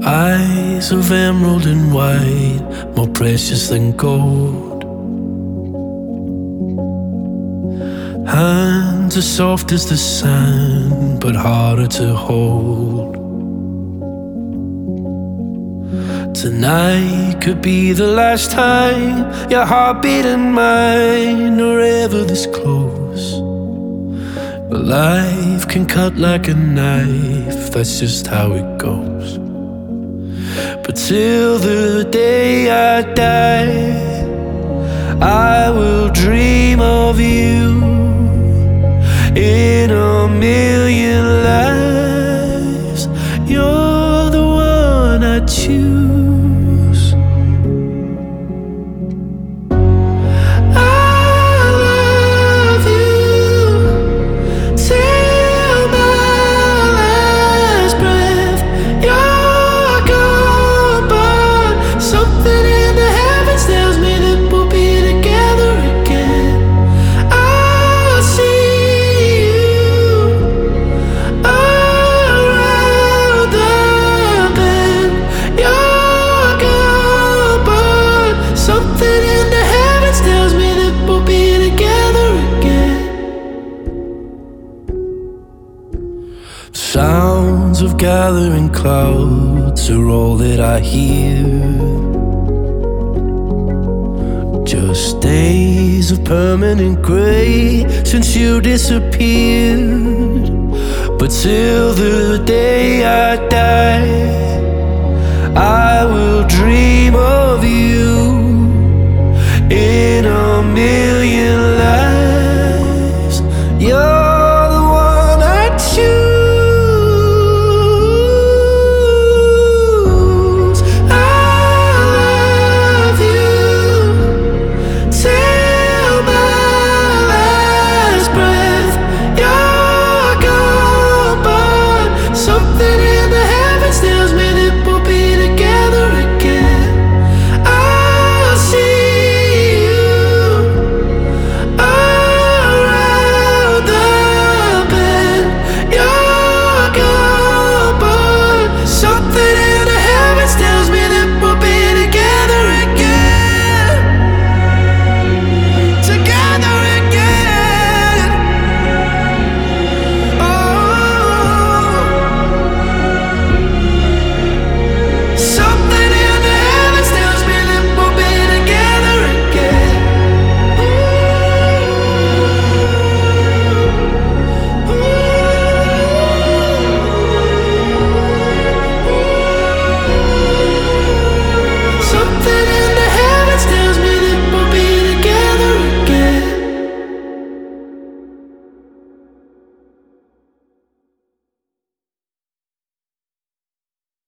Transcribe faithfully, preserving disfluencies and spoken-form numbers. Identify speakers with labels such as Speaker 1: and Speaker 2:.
Speaker 1: Eyes of emerald and white, more precious than gold. Hands as soft as the sand, but harder to hold. Tonight could be the last time your heartbeat and mine are ever this close. But life can cut like a knife, that's just how it goes. But till the day I die, I will dream of you in a million lives. You're the one I choose. Sounds of gathering clouds are all that I hear. Just days of permanent grey since you disappeared. But till the day I die,